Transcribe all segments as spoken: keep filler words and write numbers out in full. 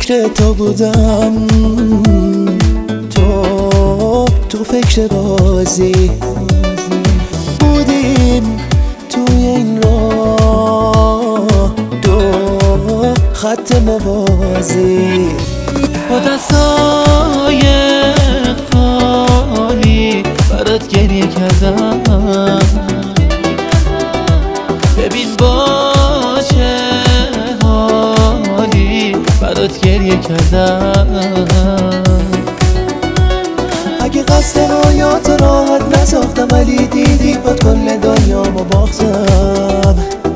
عشق تو بودم، تو تو فکر بازی بودیم توی این راه، دو خط موازی با دستای خالی برات گریه کردم. ببین با چه حالی برات گریه کردم. اگه قصد رویات راحت نساختم، ولی دیدی باد کل دنیامو باختم.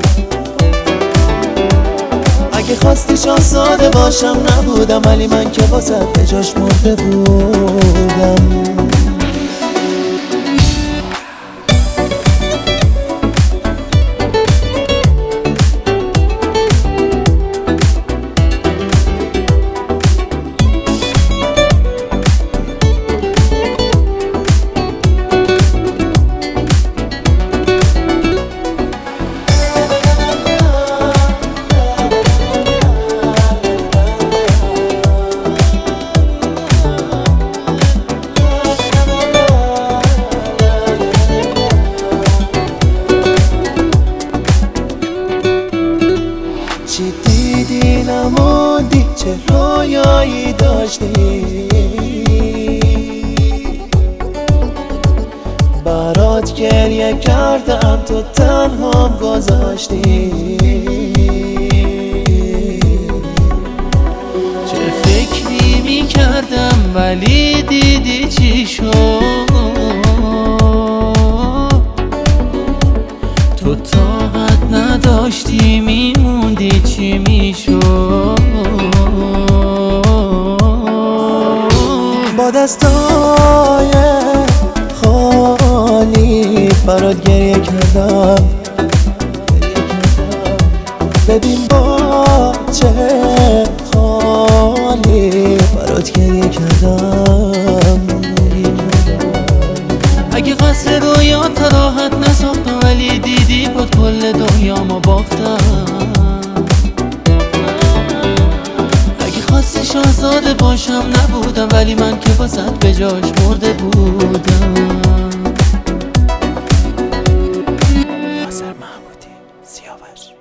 اگه خواستی شاهزاده باشم نبودم، ولی من که واسه به جاش مرده بودم. چی دیدی نموندی، چه رویایی داشتی، برات گریه کردم تو تنهام گذاشتی. چه فکری می کردم ولی دیدی چی شد، تو طاقت نداشتی میموندی چی میشد. با دستای خالی برات گریه کردم. ببین با چه حالی برات گریه کردم. اگه قصد رویات راحت نساختم، ولی دیدی بود کل دنیامو باختم. اگه خواستی شاهزاده باشم نبودم، ولی من که واسط به جاش مرده بودم. ناصر محمودی، سیاوش.